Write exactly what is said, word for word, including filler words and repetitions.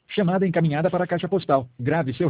Chamada encaminhada para a caixa postal. Grave seu